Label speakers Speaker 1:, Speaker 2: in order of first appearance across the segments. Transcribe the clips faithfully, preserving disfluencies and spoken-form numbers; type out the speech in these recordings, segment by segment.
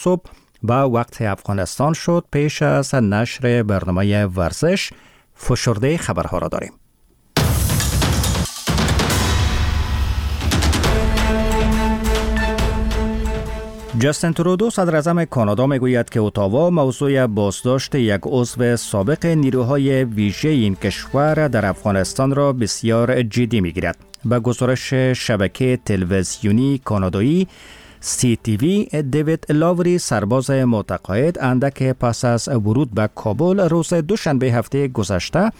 Speaker 1: صبح با وقت افغانستان شد. پیش از نشر برنامه ورزش فشرده خبرها را داریم. جاستین ترودو صدر اعظم کانادا میگوید که اتاوا موضوع بازداشت یک عضو سابق نیروهای ویژه این کشور در افغانستان را بسیار جدی میگیرد. به گزارش شبکه تلویزیونی کانادایی سی تی وی، دیوید لاوری سرباز متقاعد اندک پس از ورود به کابل روز دوشنبه هفته گذشته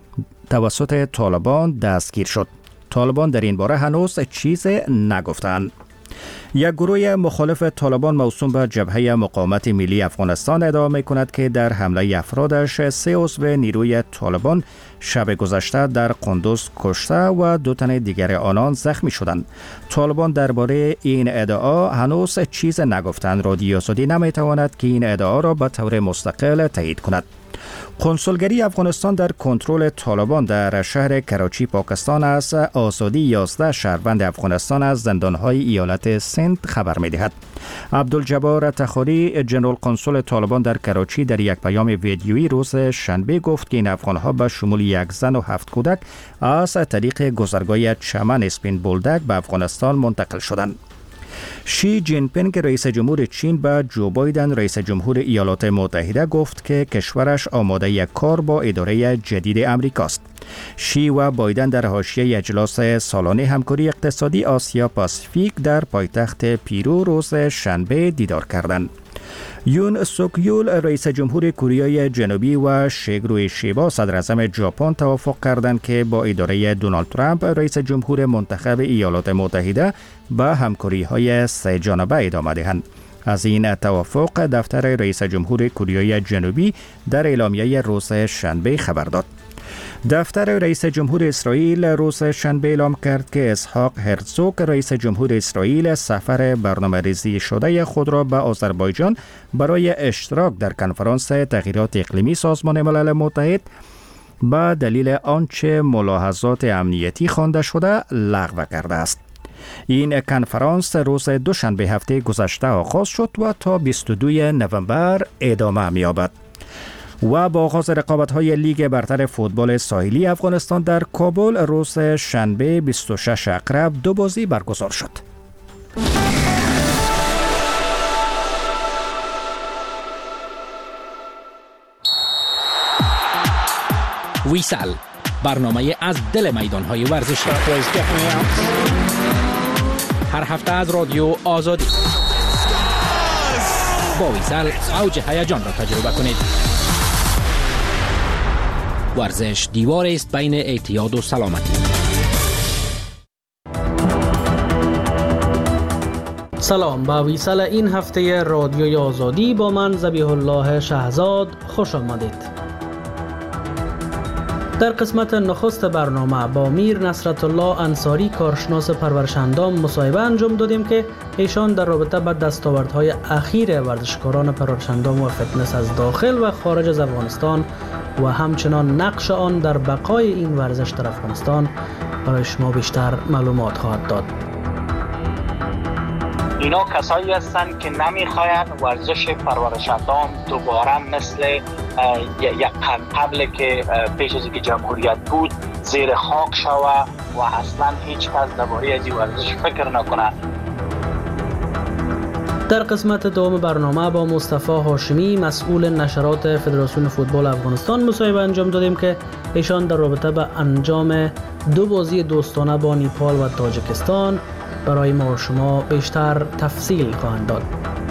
Speaker 1: توسط طالبان دستگیر شد. طالبان در این باره هنوز چیز نگفتند. یک گروه مخالف طالبان موسوم به جبهه مقاومت ملی افغانستان ادعا می‌کند که در حمله افرادش سه عضو نیروی طالبان شب گذشته در قندوز کشته و دو تن دیگر آنان زخمی شدند. طالبان درباره این ادعا هنوز چیز نگفتند. رادیو آزادی نمی‌تواند که این ادعا را به طور مستقل تایید کند. کنسولگری افغانستان در کنترل طالبان در شهر کراچی پاکستان از آزادی یازده شهروند افغانستان از زندانهای ایالت سند خبر می‌دهد. عبدالجبار تخاری، جنرال کنسول طالبان در کراچی، در یک پیام ویدیویی روز شنبه گفت که این افغانها به شمول یک زن و هفت کودک از طریق گذرگاه چمن اسپین بولدک به افغانستان منتقل شدند. شی جین پینگ رئیس جمهور چین به جو بایدن رئیس جمهور ایالات متحده گفت که کشورش آماده یک کار با اداره جدید امریکاست. شی و بایدن در حاشیه اجلاس سالانه همکاری اقتصادی آسیا پاسیفیک در پایتخت پیرو روز شنبه دیدار کردند. یون سوک یول رئیس جمهور کره جنوبی و شیگرو ایشیبا صدر اعظم ژاپن توافق کردند که با اداره دونالد ترامپ رئیس جمهور منتخب ایالات متحده به همکاری‌های سه جانبه ادامه دهند. از این توافق دفتر رئیس جمهور کره جنوبی در اعلامیه روز شنبه خبر داد. دفتر رئیس جمهور اسرائیل روز شنبه اعلام کرد که اسحاق هرزوگ رئیس جمهور اسرائیل سفر برنامه‌ریزی شده خود را به آذربایجان برای اشتراک در کنفرانس تغییرات اقلیمی سازمان ملل متحد به دلیل آنچه ملاحظات امنیتی خوانده شده لغو کرده است. این کنفرانس روز دوشنبه هفته گذشته آغاز شد و تا بیست و دوم نوامبر ادامه می‌یابد. و با آغاز رقابت‌های لیگ برتر فوتبال ساحلی افغانستان در کابل روز شنبه بیست و شش اکتبر دو بازی برگزار شد.
Speaker 2: ویسال، برنامه از دل میدان‌های ورزشی، هر هفته از رادیو آزادی. با ویسال اوج هیجان را تجربه کنید. ورزش دیوار است بین اعتیاد و سلامتی.
Speaker 3: سلام، با ویسال این هفته رادیوی آزادی با من ذبیح الله شهزاد خوش آمدید. در قسمت نخست برنامه با میر نصرت الله انصاری کارشناس پرورش‌اندام مصاحبه انجام دادیم که ایشان در رابطه با دستاوردهای اخیر ورزشکاران پرورش‌اندام و فتنس از داخل و خارج از افغانستان و همچنان نقش آن در بقای این ورزش در افغانستان برای شما بیشتر معلومات خواهد داد.
Speaker 4: اینا کسایی هستند که نمیخواید ورزش پرورش‌اندام دوباره مثل یک قبل که پیش از اینکه جمهوریت بود زیر خاک شوه و اصلا هیچ کس درباره از این ورزش فکر نکنه.
Speaker 3: در قسمت دوم برنامه با مصطفی هاشمی مسئول نشرات فدراسیون فوتبال افغانستان مصاحبه انجام دادیم که ایشان در رابطه با انجام دو بازی دوستانه با نیپال و تاجیکستان برای ما و شما بیشتر تفصیل خواهند داد.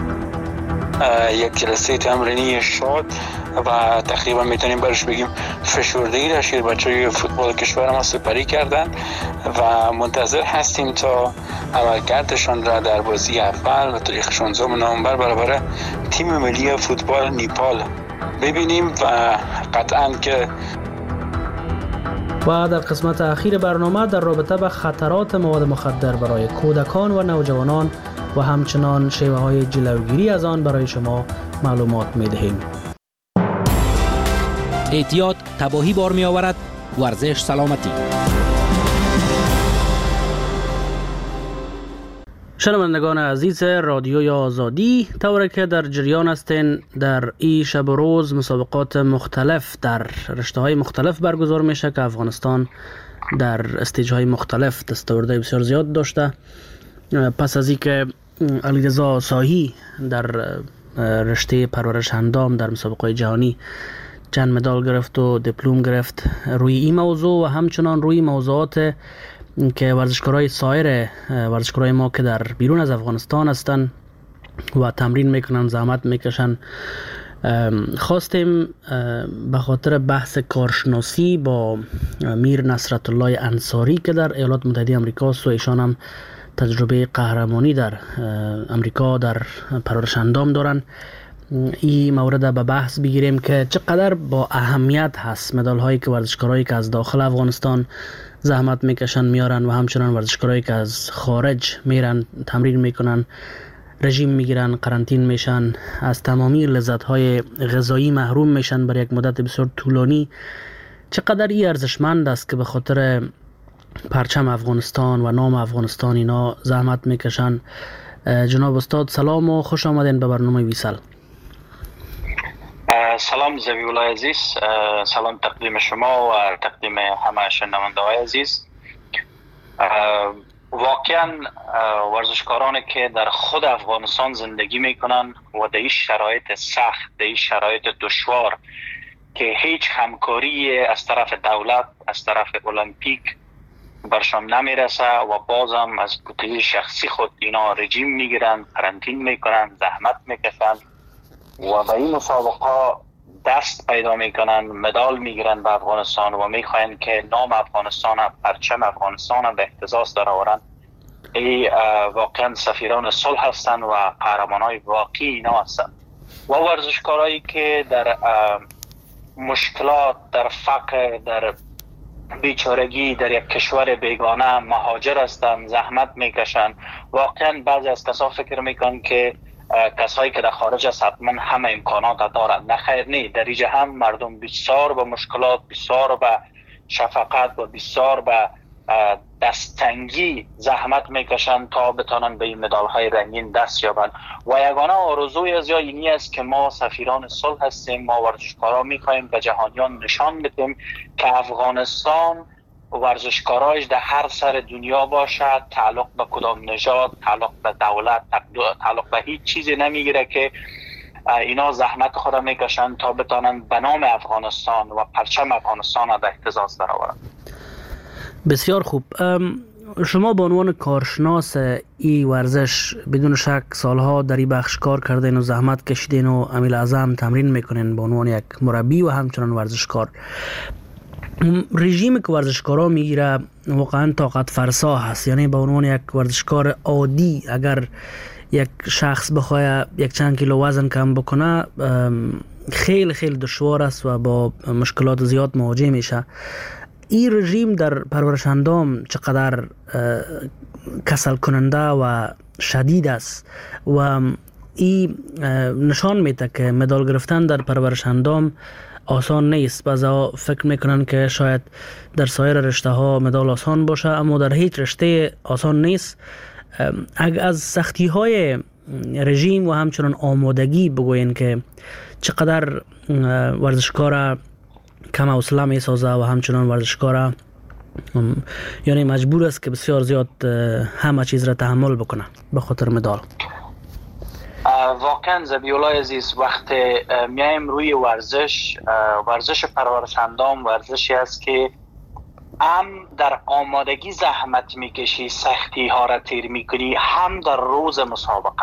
Speaker 5: یک جلسه تمرینی شاد و تقریبا میتونیم برش بگیم فشردگی را شیر بچه‌های فوتبال کشور ما سپری کردند و منتظر هستیم تا عملکردشان را در بازی اول و تاریخ شانزده نوامبر برابر تیم ملی فوتبال نیپال ببینیم و قطعاً که
Speaker 3: و در قسمت اخیر برنامه در رابطه با خطرات مواد مخدر برای کودکان و نوجوانان و همچنان شیوه های جلوگیری از آن برای شما معلومات می دهیم.
Speaker 2: اعتیاد تباهی بار می آورد، ورزش سلامتی.
Speaker 3: شنوندگان عزیز رادیوی آزادی، طوری که در جریان هستین در این شب و روز مسابقات مختلف در رشته های مختلف برگزار میشه که افغانستان در استیج های مختلف دستاوردهای بسیار زیاد داشته. پس از اینکه علیرضا ساهی در رشته پرورش اندام در مسابقات جهانی چند مدال گرفت و دیپلم گرفت روی این موضوع و همچنان روی موضوعات که ورزشکارای سایر ورزشکارای ما که در بیرون از افغانستان هستن و تمرین میکنن، زحمت میکشن، خواستیم به خاطر بحث کارشناسی با میر نصرت الله انصاری که در ایالات متحده آمریکا است و ایشان هم تجربه قهرمانی در امریکا در پرورش اندام دارن، این مورد به بحث بگیریم که چقدر با اهمیت هست مدال هایی که ورزشکارایی که از داخل افغانستان زحمت میکشن میارن و همچنان ورزشکارایی که از خارج میرن تمرین میکنن، رژیم میگیرن، قرنطین میشن، از تمامی لذت های غذایی محروم میشن برای یک مدت بسیار طولانی. چقدر این ارزشمند است که به خاطر پرچم افغانستان و نام افغانستان اینا زحمت میکشن. جناب استاد سلام و خوش آمدین به برنامه ویسل.
Speaker 4: سلام زبیولای عزیز، سلام تقدیم شما و تقدیم همه شنونده های عزیز. واقعا ورزشکارانی که در خود افغانستان زندگی میکنن و در این شرایط سخت، در این شرایط دشوار که هیچ همکاری از طرف دولت، از طرف المپیک برشان نمیرسه و بازم از بودجه شخصی خود اینا رژیم میگیرن، قرنطین میکنن، زحمت میکشن و به این مسابقه دست پیدا میکنن، مدال میگیرن به افغانستان و میخواین که نام افغانستان، پرچم افغانستان به اهتزاز در آورن. ای واقعا سفیران صلح هستن و قهرمانای واقعی اینا هستن. و ورزشکارایی که در مشکلات، در فقر، در بیچارگی در یک کشور بیگانه مهاجر هستن، زحمت میکشن. واقعا بعضی از کسا فکر میکنن که کسایی که در خارج است حتما همه امکانات دارند. نه خیر، نه، در اینجا هم مردم بسیار به مشکلات، بسیار به شفقت و بسیار به دستتنگی زحمت میکشن تا بتانن به این مدال های رنگین دست یابن. و یگانه آرزوی از یا اینی است که ما سفیران صلح هستیم، ما ورزشکارا میخوایم به جهانیان نشان بدیم که افغانستان ورزشکاراش در هر سر دنیا باشد، تعلق به کدام نژاد، تعلق به دولت، تعلق به هیچ چیزی نمیگیره، که اینا زحمت خود میکشن تا بتانن به نام افغانستان و پرچم افغانستان به اهتزاز درآورن.
Speaker 3: بسیار خوب. شما به عنوان کارشناس این ورزش بدون شک سالها در این بخش کار کردین و زحمت کشیدین و امیل اعظم تمرین میکنین به عنوان یک مربی و همچنان ورزشکار. رژیم که ورزشکارا میگیره واقعا طاقت فرسا هست، یعنی به عنوان یک ورزشکار عادی اگر یک شخص بخواد یک چند کیلو وزن کم بکنه خیلی خیلی دشوار است و با مشکلات زیاد مواجه میشه. این رژیم در پرورش اندام چقدر کسل کننده و شدید است و این نشان میده که مدال گرفتن در پرورش اندام آسان نیست. بعضا فکر میکنن که شاید در سایر رشته ها مدال آسان باشه، اما در هیچ رشته آسان نیست. از سختی های رژیم و همچنان آمادگی بگوین که چقدر ورزشکار کم حوصله می سازه و همچنان ورزشکار یعنی مجبور است که بسیار زیاد همه چیز را تحمل بکنه به خاطر مدال.
Speaker 4: واقعا زبیولای عزیز، وقتی میایم روی ورزش، ورزش پرورش اندام ورزشی است که هم در آمادگی زحمت میکشی، سختی ها را تیر میکنی، هم در روز مسابقه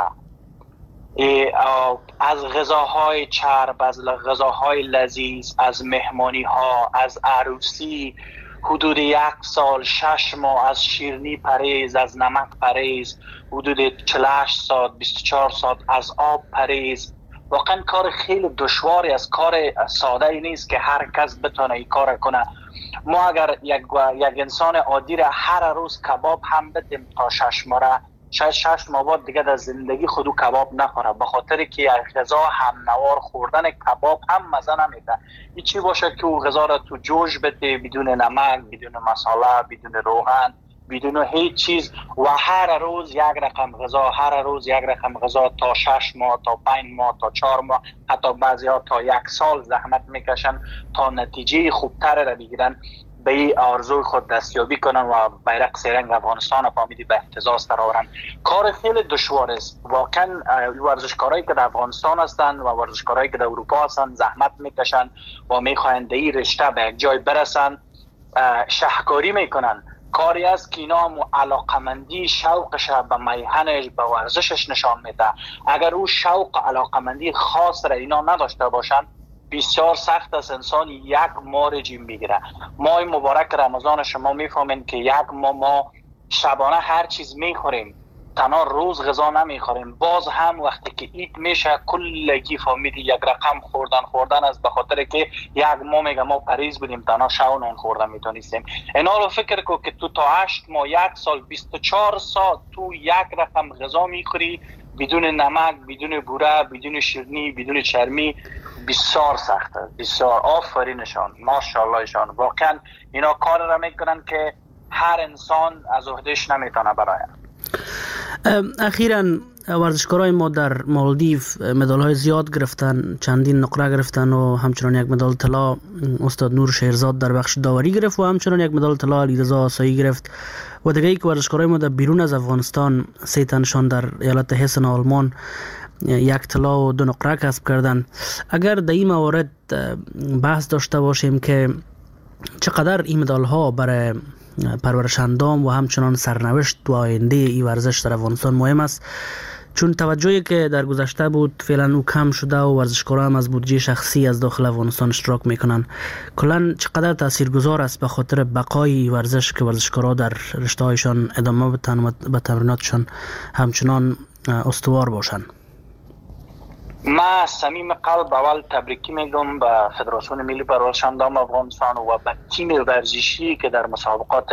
Speaker 4: از غذاهای چرب، از غذاهای لذیذ، از مهمانی ها، از عروسی، حدود یک سال شش ماه از شیرینی پرهیز، از نمک پرهیز، حدود چهل و هشت ساعت بیست و چهار ساعت از آب پرهیز. واقعا کار خیلی دشواری است، کار ساده ای نیست که هر کس بتونه این کار کنه. ما اگر یک, یک انسان عادی را هر روز کباب هم بدیم تا شش ماه را، شاید شش ماه بعد دیگه در زندگی خودو کباب نخوره، به خاطر که یک غذا هم نوار خوردن کباب هم مزه نمیده. این چی باشه که او غذا را تو جوش بده بدون نمک، بدون مساله، بدون روغن، بدون هیچ چیز و هر روز یک رقم غذا، هر روز یک رقم غذا تا شش ماه، تا پنج ماه، تا چهار ماه، حتی بعضی ها تا یک سال زحمت میکشن تا نتیجه خوبتر را بگیرن، به این آرزوی خود دستیابی کنن و بیرق سرنگ افغانستان فامیدی به اهتزاز درآورن. کار خیلی دشوار است. واقعا ورزشکارایی که در افغانستان هستند و ورزشکارایی که در اروپا هستند زحمت میکشن و میخواهند در این رشته به یک جای برسن، شهکاری میکنن. کاری است که اینا هم علاقمندی شوقش به میهنش به ورزشش نشان میده. اگر او شوق علاقمندی خاص را اینا نداشته باشن، بسیار سخت است انسان یک ماه رژیم بگیره. ماه مبارک رمضان شما میفهمین که یک ماه ما شبانه هر چیز میخوریم، تنها روز غذا نمیخوریم. باز هم وقتی که عید میشه کلگی فهمیدی یک رقم خوردن خوردن است، به خاطر که یک ماه میگه ما پریز بودیم تنها شو نان خوردن میتونستیم. اینا رو فکر کو که تو تا هشت ماه یک سال بیست و چهار ساعت تو یک رقم غذا میخوری بدون نمک، بدون بوره، بدون شیرینی، بدون چرمی. بسیار سخته. بسیار آفرینشان، ماشاءاللهشان. واقعا اینا کار را میکنن که هر انسان از عهدهش نمیتونه براید.
Speaker 3: اخیراً ورزشکارای ما در مالدیو مدال های زیاد گرفتن، چندین نقره گرفتن و همچنان یک مدال طلا استاد نور شیرزاد در بخش داوری گرفت و همچنان یک مدال طلا علیرضا آسایی گرفت و دیگه ای که ورزشکارای ما در بیرون از افغانستان سه تنشان در ایالت هسن آلمان یک طلا و دو نقره کسب کردن. اگر در این موارد بحث داشته باشیم که چقدر این مدال ها برای پرورش اندام و همچنان سرنوشت و آینده این ورزش در افغانستان مهم است، چون توجهی که در گذشته بود فعلا او کم شده و ورزشکاران هم از بودجه شخصی از داخل افغانستان اشتراک میکنن. کلا چقدر تاثیرگذار است به خاطر بقای ورزش که ورزشکاران در رشته هایشان ادامه به تمریناتشان همچنان استوار باشن؟
Speaker 4: ما صمیم قلب اول تبریکی میگم به فدراسیون ملی پرورش اندام افغانستان و به تیم ورزشی که در مسابقات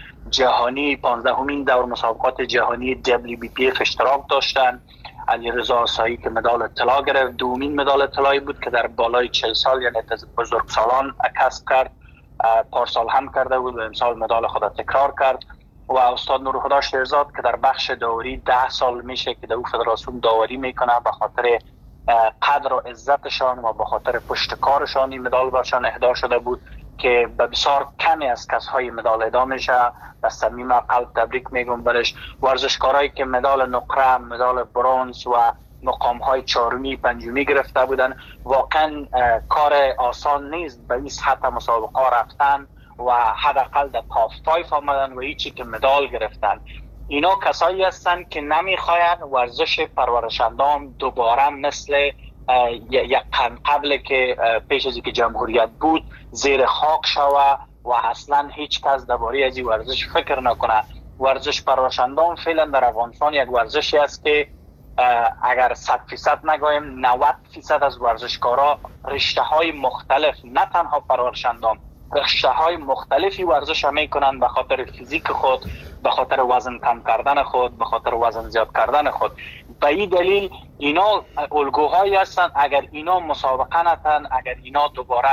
Speaker 4: جهانی پانزدهمین دور مسابقات جهانی دبلیو بی پی اف اشتراک داشتن. علیرضا آسایی که مدال طلا گرفت، دومین مدال طلایی بود که در بالای چهل سال یعنی بزرگسالان کسب کرد. پارسال هم کرده بود و امسال مدال خود تکرار کرد. و استاد نورخدا شیرزاد که در بخش داوری ده سال میشه که در فدراسیون داوری میکنه، به خاطر قدر و عزتشان و به خاطر پشتکارشان این مدال برشان اهدا شده بود که به بسیار کمی از کسهای مدال اهدا میشه. در صمیم قلب تبریک میگم برش. ورزشکارایی که مدال نقره، مدال برنز و مقام های چهارمی پنجمی گرفته بودن، واقعا کار آسان نیست به این سطح مسابقه رفتن و حداقل در تاپ پنج آمدن و هیچی که مدال گرفتن. اینا کسایی هستن که نمیخواین ورزش پرورش اندام دوباره مثل یک قرن قبل که پیش از اینکه جمهوریت بود زیر خاک شوه و اصلا هیچ کس درباره از این ورزش فکر نکنه. ورزش پرورش اندام فعلا در افغانستان یک ورزشی است که اگر صد فیصد نگویم نود فیصد از ورزشکارا رشته های مختلف، نه تنها پرورش اندام، رشته های مختلفی ورزش میکنن به خاطر فیزیک خود، به خاطر وزن کم کردن خود، به خاطر وزن زیاد کردن خود. به این دلیل اینا الگوهایی هستن. اگر اینا مسابقه نتن، اگر اینا دوباره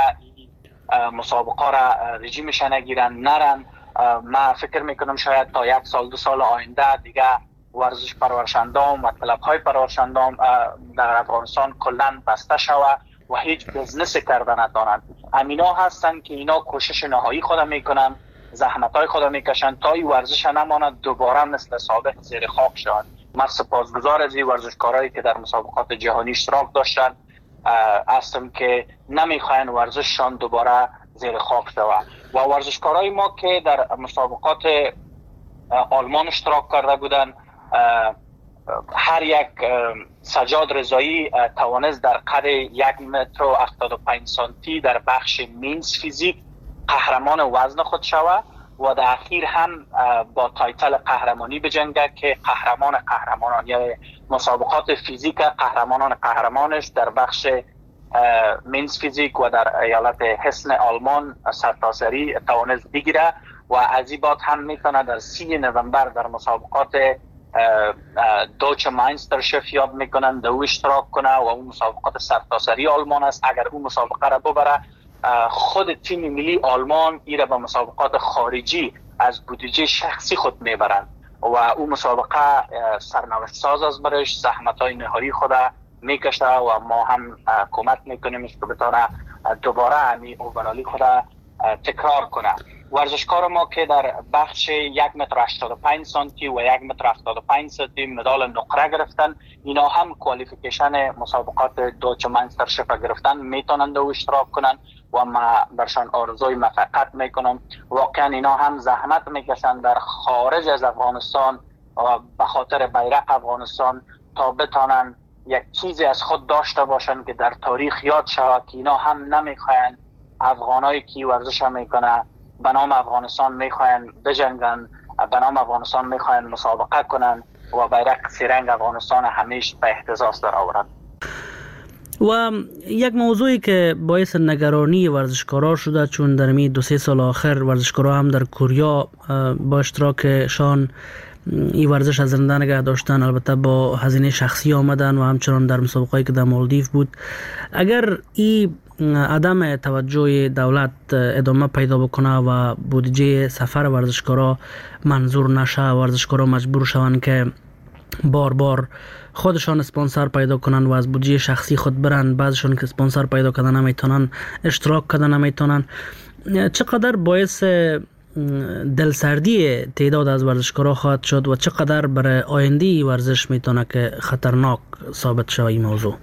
Speaker 4: مسابقه را رژیمش نگیرن نرن، من فکر میکنم شاید تا یک سال دو سال آینده دیگه ورزش پرورش اندام و کلب های پرورش اندام در افغانستان کلا بسته شوه و هیچ بزنس کردن ندارن. امینا هستن که اینا کوشش نهایی خود میکنن، زحمت های خود میکشن تا این ورزش نماند دوباره مثل سابق زیر خاک شوند. من سپاسگزار از این ورزشکارایی که در مسابقات جهانی اشتراک داشتن هستم که نمیخواین ورزششان دوباره زیر خاک شود. و ورزشکارای ما که در مسابقات آلمان اشتراک کرده بودن، هر یک سجاد رضایی توانست در قد یک متر و هفتاد و پنج سانتی در بخش مینز فیزیک قهرمان وزن خود شود و در اخیر هم با تایتل قهرمانی بجنگه که قهرمان قهرمانان، یعنی مسابقات فیزیک قهرمانان قهرمانش در بخش مینز فیزیک و در ایالت هسن آلمان سرتاسری توانست بگیره و از این بعد هم میتونه در سی نوامبر در مسابقات دوچ ماینسترشف یاد میکنن دو اشتراک کنه و اون مسابقات سرتاسری آلمان است. اگر اون مسابقه را ببره خود تیم ملی آلمان ایره به مسابقات خارجی از بودجه شخصی خود میبرند و اون مسابقه سرنوشت ساز است برش، زحمت های نهایی خود میکشه و ما هم کمک میکنیم که بتونه دوباره همی اوورالی خود تکرار کنه. ورزشکار ما که در بخش یک متر هشتاد و پنج سانتی و یک متر هفتاد و پنج سانتی مدال نقره گرفتن، اینا هم کوالیفیکیشن مسابقات دوچ منسترشپ گرفتن میتونند و اشتراک کنن و ما برشان آرزوی موفقیت میکنم. واقعا اینا هم زحمت میکشن در خارج از افغانستان و به خاطر بیرق افغانستان تا بتانن یک چیزی از خود داشته باشن که در تاریخ یاد شود که اینا هم نمیخواین افغانایی که ورزش میکنه به نام افغانستان میخواین بجنگن، به نام افغانستان میخواین مسابقه کنن و بیرق سیرنگ افغانستان همیشه به اهتزاز در آورد.
Speaker 3: و یک موضوعی که باعث نگرانی ورزشکارا شده، چون در می دو سه سال آخر ورزشکارا هم در کوریا با اشتراکشان این ورزش از زنده نگه داشتن، البته با هزینه شخصی آمدن و همچنان در مسابقه‌ای که در مالدیو بود. اگر این عدم توجه دولت ادامه پیدا بکنه و بودجه سفر ورزشکارا منظور نشه، ورزشکارا مجبور شوند که بار بار خودشان اسپانسر پیدا کنن و از بودجه شخصی خود برن، بعضشون که اسپانسر پیدا کردن نمیتونن، اشتراک کردن نمیتونن، چقدر باعث دلسردی تعداد از ورزشکارا خواهد شد و چقدر برای آینده ورزش میتونه که خطرناک ثابت شود این موضوع؟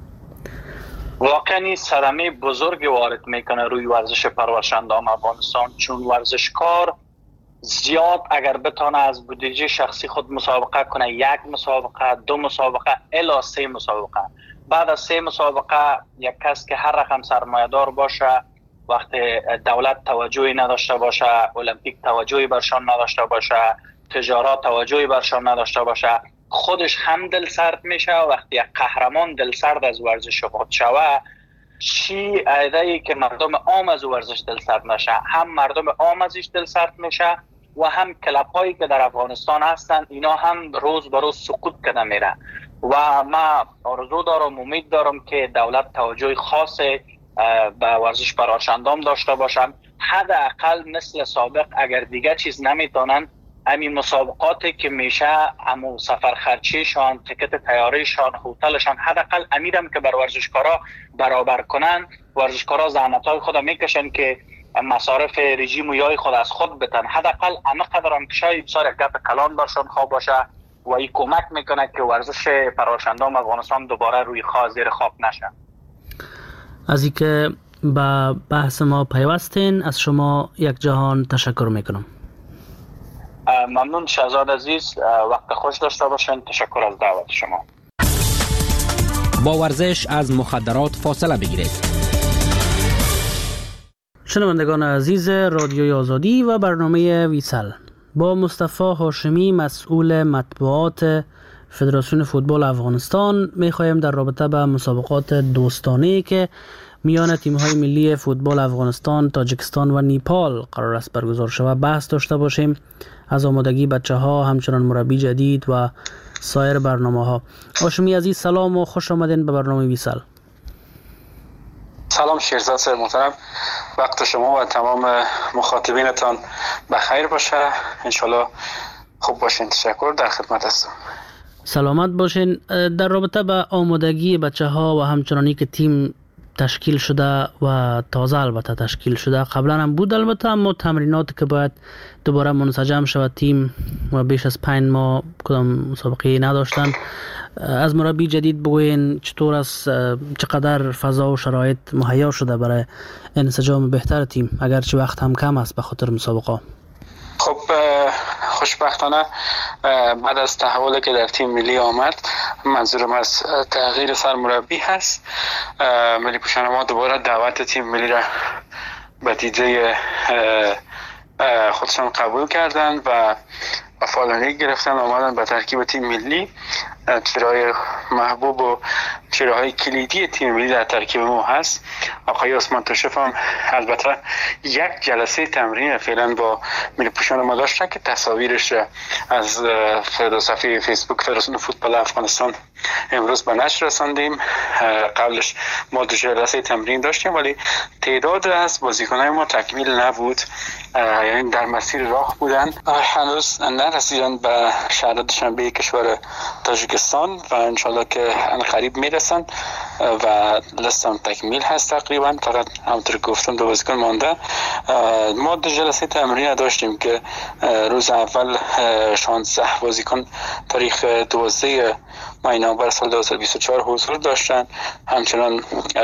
Speaker 4: واقعا صدمه بزرگی وارد میکنه روی ورزش پرورشندان افغانستان، چون ورزشکار زیاد اگر بتانه از بودجه شخصی خود مسابقه کنه، یک مسابقه، دو مسابقه الی سه مسابقه، بعد از سه مسابقه یک کس که هر رقم سرمایه‌دار باشه، وقتی دولت توجهی نداشته باشه، المپیک توجهی برشان نداشته باشه، تجارت توجهی برشان نداشته باشه، خودش هم دل سرد میشه. وقتی یک قهرمان دل سرد از ورزش خود شوه، چی ایده‌ای که مردم عام از ورزش دل سرد نشه، هم مردم عام ازش دل سرد میشه و هم کلاب هایی که در افغانستان هستن اینا هم روز به روز سقوط کنه میره. و ما آرزو دارم، امید دارم که دولت توجه خاص به ورزش پرورشندان داشته باشن. حداقل مثل سابق اگر دیگه چیز نمیتونن، همین مسابقاتی که میشه امو سفر خرچیشان، تیکت طیارهشان، هتلشان، حداقل امیرم که بر ورزشکارا برابر کنن. ورزشکارا زحمتای خود میکشن که مصارف رژیم و یای خود از خود بتن، حداقل همه قدرم که شاید بسیار گپ کلان برشان خواب باشه و این کمک میکنه که ورزش پرورشندان افغانستان دوباره روی خاک زیر خاک نشه.
Speaker 3: از اینکه به بحث ما پیوستین، از شما یک جهان تشکر میکنم.
Speaker 4: ممنون شهزاد عزیز، وقت خوش داشته باشین. تشکر از دعوت شما.
Speaker 2: با ورزش از مخدرات فاصله بگیرید.
Speaker 3: شنوندگان عزیز رادیوی آزادی و برنامه ویسل، با مصطفی هاشمی مسئول مطبوعات فدراسیون فوتبال افغانستان میخواهیم در رابطه با مسابقات دوستانه‌ای که میان تیم‌های ملی فوتبال افغانستان، تاجیکستان و نیپال قرار است برگزار شود بحث داشته باشیم، از آمادگی بچه‌ها، همچنان مربی جدید و سایر برنامه‌ها. هاشمی عزیز سلام و خوش آمدین به برنامه ویسل.
Speaker 5: سلام شیرزاد صاحب محترم، وقت شما و تمام مخاطبینتان بخیر باشه، انشالله خوب باشین. تشکر، در خدمت هستم.
Speaker 3: سلامت باشین. در رابطه با آمادگی بچه‌ها و همچنانی که تیم تشکیل شده و تازه البته تشکیل شده، قبلا هم بود البته، اما تمریناتی که باید دوباره منسجم شود تیم و بیش از پنج ماه کدام مسابقه نداشتن، از مربی جدید بگوین چطور است، چقدر فضا و شرایط مهیا شده برای انسجام بهتر تیم، اگرچه وقت هم کم است به خاطر مسابقه؟
Speaker 5: خب خوشبختانه بعد از تحولی که در تیم ملی آمد، منظورم از تغییر سرمربی هست، ملی پوشان ما دوباره دعوت تیم ملی را به دیده خودشان قبول کردند و فعالیت گرفتن، آمدن به ترکیب تیم ملی. چهره‌های محبوب و چهره‌های کلیدی تیم ملی در ترکیب ما هست. آقای عثمان توشف هم البته یک جلسه تمرین فعلا با ملی پوشان ما داشتن که تصاویرش از صفحه فیسبوک فدراسیون فوتبال افغانستان امروز به نشر رساندیم. قبلش ما دو جلسه تمرین داشتیم ولی تعداد از بازیکنان ما تکمیل نبود، یعنی در مسیر راه بودن، هنوز نرسیدن به شهر دوشنبه کشور تاجیکستان و انشالله که قریب میرسن و لستم تکمیل هست تقریبا. فقط همونطور گفتم دو بازیکن مانده. ما دو جلسه تمرین داشتیم که روز اول شانزده بازیکن تاریخ دوازده ماه نوامبر سال دو هزار و بیست و چهار حضور داشتن. همچنان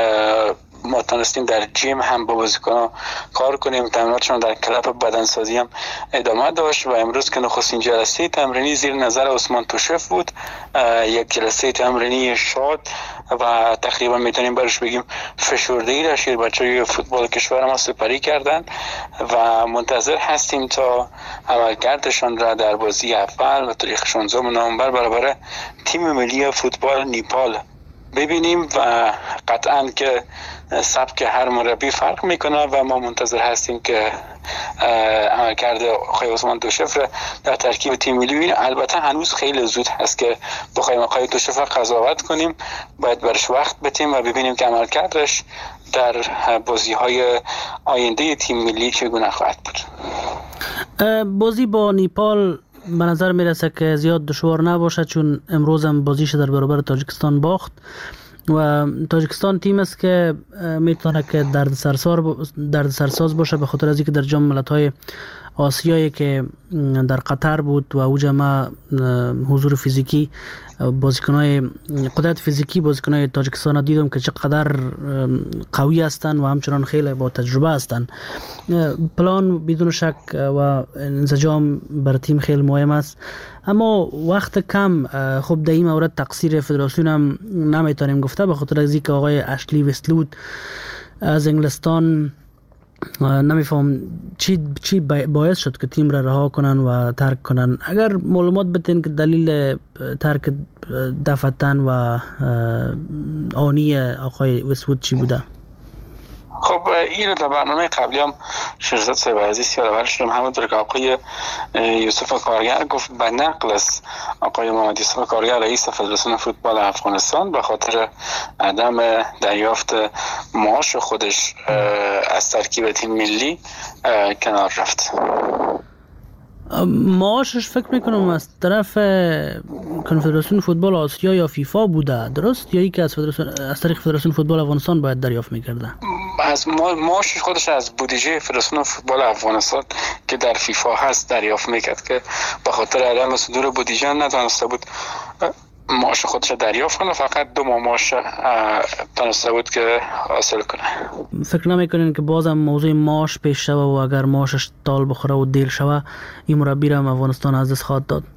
Speaker 5: ما تونستیم در جیم هم با بازیکن‌ها کار کنیم، تمریناتشون در کلاب بدنسازی هم ادامه داشت و امروز که نخستین جلسه تمرینی زیر نظر عثمان توشف بود، یک جلسه تمرینی شاد و تقریبا میتونیم برش بگیم فشرده‌ای را شیر بچه‌های فوتبال کشور ما سپری کردن و منتظر هستیم تا عملکردشان را در بازی اول و تاریخ شانزده نوامبر برابر تیم ملی فوتبال نیپال ببینیم و قطعاً که سبک هر مربی فرق میکنه و ما منتظر هستیم که عملکرد آقای عثمان توشف در ترکیب تیم ملی ببینیم. البته هنوز خیلی زود هست که بخوایم آقای توشف قضاوت کنیم، باید برش وقت بدیم و ببینیم که عملکردش در بازی‌های آینده تیم ملی چگونه خواهد بود.
Speaker 3: بازی با نیپال به نظر میرسه که زیاد دشوار نباشه، چون امروز هم بازیش در برابر تاجیکستان باخت و تاجیکستان تیم است که میتونه که درد سرسار درد سرساز باشه به خاطر از اینکه در جام ملت‌های آسیایی که در قطر بود و اوجا ما حضور فیزیکی بازیکنای قدرت فیزیکی بازیکنای تاجیکستان دیدم که چقدر قوی هستند و همچنان خیلی با تجربه هستند. پلان بدون شک و انسجام بر تیم خیلی مهم است، اما وقت کم. خب در این مورد تقصیر فدراسیون هم نمیتونیم گفته به خاطر از اینکه آقای اشلی وستلود از انگلستان نمیفهم چی چی باعث شد که تیم را رها کنن و ترک کنن. اگر معلومات بدین که دلیل ترک دفتن و آنی آقای وستلود چی بوده؟
Speaker 5: خب این در برنامه قبلی هم شهرزاد صاحب عزیز یادآور شدم، همونطور که آقای یوسف کارگر گفت به نقل از آقای محمد یوسف کارگر رئیس فدراسیون فوتبال افغانستان به خاطر عدم دریافت معاش خودش از ترکیب تیم ملی کنار رفت.
Speaker 3: معاشش فکر میکنم از طرف کنفدراسیون فوتبال آسیا یا فیفا بوده، درست؟ یا ای که از فدراسیون از طریق فدراسیون فوتبال افغانستان باید دریافت میکرده؟
Speaker 5: از معاشش خودش از بودجه فدراسیون فوتبال افغانستان که در فیفا هست دریافت میکرد که به خاطر عدم صدور بودجه نتونسته بود معاش خودش دریافت کنه، فقط دو ماه معاش تونسته بود که حاصل کنه.
Speaker 3: فکر نمیکنین که بازم موضوع معاش پیش شوه و اگر معاشش تال بخوره و دیر شوه این مربی را افغانستان از دست خواهد داد؟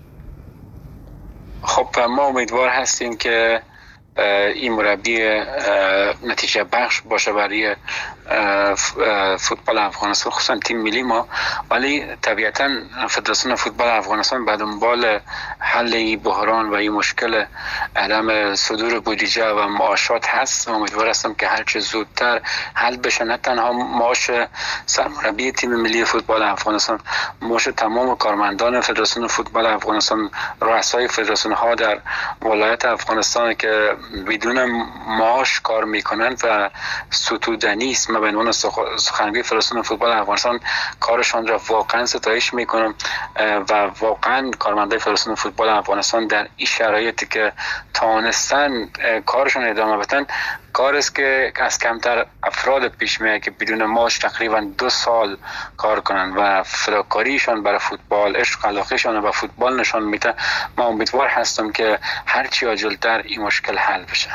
Speaker 5: خب ما امیدوار هستیم که این مربی نتیجه بخش باشه برای فوتبال افغانستان خصوصا تیم ملی ما، ولی طبیعتا فدراسیون فوتبال افغانستان به دنبال حل این بحران و این مشکل عدم صدور بودجه و معاشات هست. امیدوار هستم که هر چه زودتر حل بشه، نه تنها معاش سرمربی تیم ملی فوتبال افغانستان، معاش تمام کارمندان فدراسیون فوتبال افغانستان، رؤسای فدراسیون ها در ولایت افغانستان که بدون معاش کار میکنن و ستودنی است. من به عنوان سخنگوی فدراسیون فوتبال افغانستان کارشان را واقعا ستایش میکنم و واقعا کارمندان فدراسیون فوتبال افغانستان در این شرایطی که توانستن کارشان ادامه بدن، کار است که از کمتر افراد پیش میاد که بدون معاش تقریبا دو سال کار کنن و فداکاریشان برای فوتبال، عشق علاقهشان به فوتبال نشان میده. من امیدوار هستم که هر چی عاجل‌تر این مشکل حل بشه.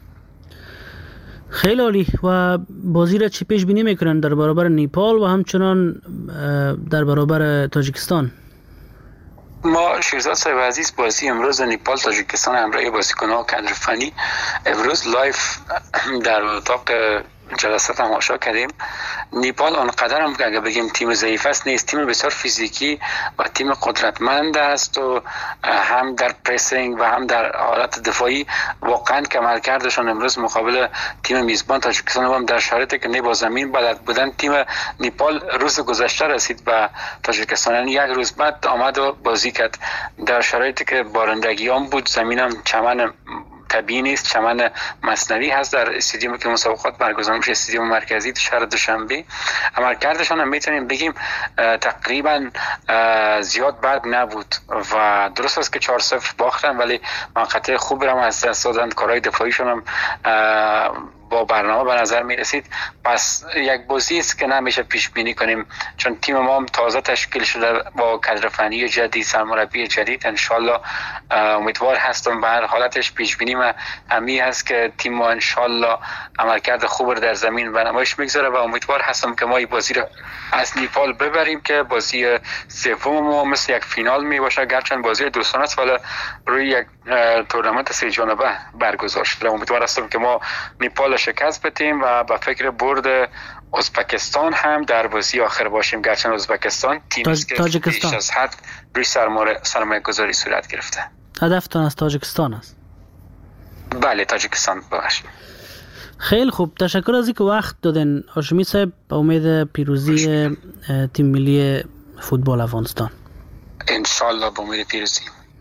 Speaker 3: خیلی عالی. و بازی را چی پیش بینی میکنن در برابر نیپال و همچنان در برابر تاجیکستان؟
Speaker 5: ما شیرزاد صاحب عزیز بازی امروز نیپال تاجیکستان همراه بازیکن‌ها و کادر فنی امروز لایف در اتاق جلسات تماشا کردیم، نیپال آنقدر هم که اگه بگیم تیم ضعیف است نیست، تیم بسیار فیزیکی و تیم قدرتمند است و هم در پرسینگ و هم در حالت دفاعی واقعا عملکردشان امروز مقابل تیم میزبان تاجیکستان هم در شرایطی که نه با زمین بلد بودن، تیم نیپال روز گذشته رسید به تاجیکستان، یعنی یک روز بعد آمد و بازی کرد در شرایطی که بارندگیام بود، زمینم چمن طبیعی نیست، چمن مصنوعی هست در استادیومی که مسابقات برگزار میشه، استادیوم مرکزی شهر دوشنبه. عملکردشان هم میتونیم بگیم تقریبا زیاد بد نبود و درست است که چهار صفر باختن ولی مقطع خوب را از دست دادن، کارهای دفاعیشون هم با برنامه به نظر می رسید. پس یک بازی است که نمیشه پیش بینی کنیم چون تیم ما هم تازه تشکیل شده با کادر فنی جدید، سرمربی جدید. ان شاء الله امیدوار هستم به هر حالتش پیش بینی ما همی هست که تیم ما ان شاء الله عملکرد خوب رو در زمین به نمایش میگذاره و امیدوار هستم که ما این بازی رو از نیپال ببریم که بازی سوم ما مثل یک فینال می باشه، گرچند بازی دوستانه است ولی روی یک تورنمنت سه جانبه برگزار شده. امیدوار هستم که ما نیپال شکست بدیم و به فکر برد ازبکستان هم در بازی آخر باشیم، گرچند ازبکستان تیمی است که بیش از حد روی سرمایه گذاری صورت گرفته.
Speaker 3: هدفتان از تاجیکستان است؟
Speaker 5: بله تاجیکستان باشه.
Speaker 3: خیلی خوب، تشکر از اینکه وقت دادن هاشمی صاحب. به امید پیروزی تیم ملی فوتبال افغانستان
Speaker 5: ان شاء الله. به امید پیروزی.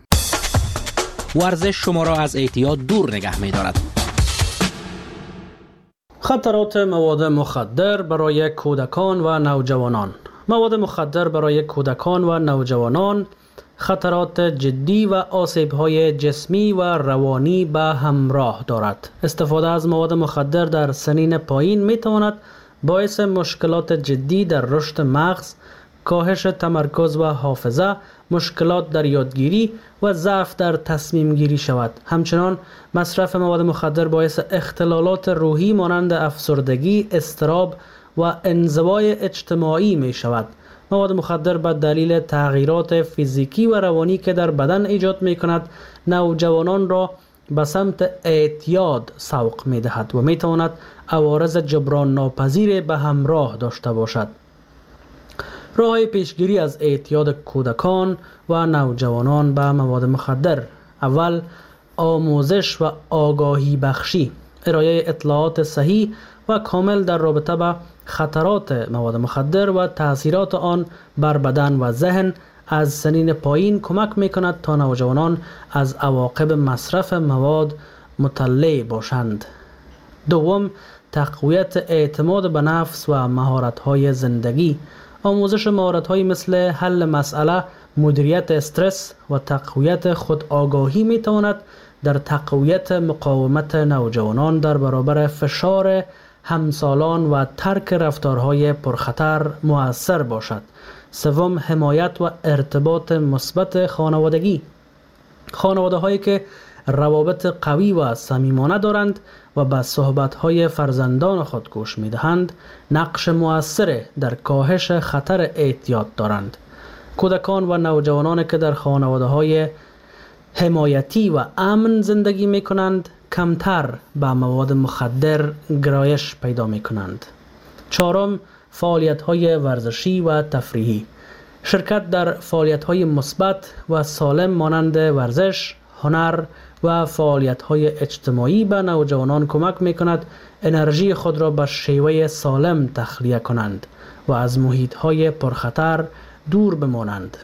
Speaker 2: ورزش شما را از اعتیاد دور نگه می‌دارد.
Speaker 3: خطرات مواد مخدر برای کودکان و نوجوانان. مواد مخدر برای کودکان و نوجوانان خطرات جدی و آسیب‌های جسمی و روانی به همراه دارد. استفاده از مواد مخدر در سنین پایین می‌تواند باعث مشکلات جدی در رشد مغز، کاهش تمرکز و حافظه، مشکلات در یادگیری و ضعف در تصمیم گیری شود. همچنان مصرف مواد مخدر باعث اختلالات روحی مانند افسردگی، اضطراب و انزوای اجتماعی می شود. مواد مخدر به دلیل تغییرات فیزیکی و روانی که در بدن ایجاد می کند، نوجوانان را به سمت اعتیاد سوق می دهد و می تواند عوارض جبران ناپذیر به همراه داشته باشد. راه‌های پیشگیری از اعتیاد کودکان و نوجوانان به مواد مخدر: اول، آموزش و آگاهی بخشی، ارائه اطلاعات صحیح و کامل در رابطه با خطرات مواد مخدر و تأثیرات آن بر بدن و ذهن از سنین پایین کمک می‌کند تا نوجوانان از عواقب مصرف مواد مطلع باشند. دوم، تقویت اعتماد به نفس و مهارت‌های زندگی، آموزش مهارت‌هایی مثل حل مسئله، مدیریت استرس و تقویت خودآگاهی می‌تواند در تقویت مقاومت نوجوانان در برابر فشار همسالان و ترک رفتارهای پرخطر مؤثر باشد. سوم، حمایت و ارتباط مثبت خانوادگی، خانواده‌هایی که روابط قوی و صمیمانه دارند و به صحبت‌های فرزندان خود گوش می‌دهند، نقش مؤثر در کاهش خطر اعتیاد دارند. کودکان و نوجوانانی که در خانواده‌های حمایتی و امن زندگی می‌کنند، کمتر به مواد مخدر گرایش پیدا می‌کنند. چهارم، فعالیت‌های ورزشی و تفریحی، شرکت در فعالیت‌های مثبت و سالم مانند ورزش، هنر و فعالیت‌های اجتماعی به نوجوانان کمک می‌کند انرژی خود را به شیوه سالم تخلیه کنند و از محیط‌های پرخطر دور بمانند.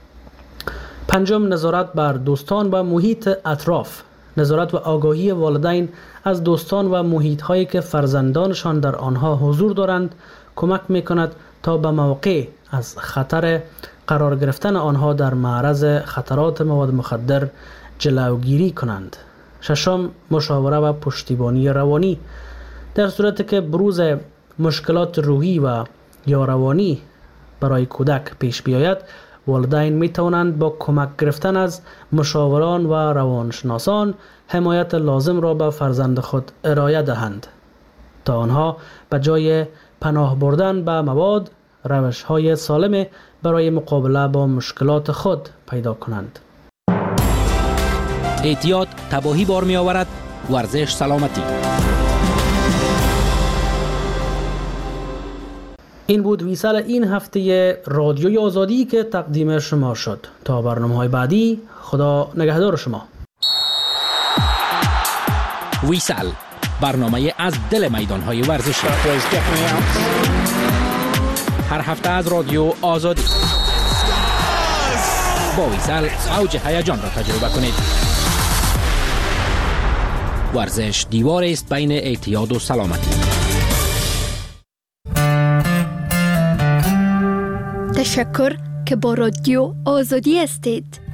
Speaker 3: پنجم، نظارت بر دوستان و محیط اطراف، نظارت و آگاهی والدین از دوستان و محیط‌هایی که فرزندانشان در آنها حضور دارند کمک می‌کند تا به موقع از خطر قرار گرفتن آنها در معرض خطرات مواد مخدر جلوگیری کنند. ششم، مشاوره و پشتیبانی روانی، در صورتی که بروز مشکلات روحی و یا روانی برای کودک پیش بیاید، والدین می توانند با کمک گرفتن از مشاوران و روانشناسان حمایت لازم را به فرزند خود ارائه دهند تا آنها به جای پناه بردن به مواد روش‌های سالم برای مقابله با مشکلات خود پیدا کنند.
Speaker 2: اعتیاد تباهی بار می آورد، ورزش سلامتی.
Speaker 3: این بود ویسال این هفته رادیوی آزادی که تقدیم شما شد. تا برنامه‌های بعدی، خدا نگهدار شما.
Speaker 2: ویسال، برنامه از دل میدان‌های ورزشی. هر هفته از رادیو آزادی. با ویسال اوج هیجان را تجربه کنید. ورزش دیوار است بین اعتیاد و سلامتی.
Speaker 6: تشکر که با رادیو آزادی هستید.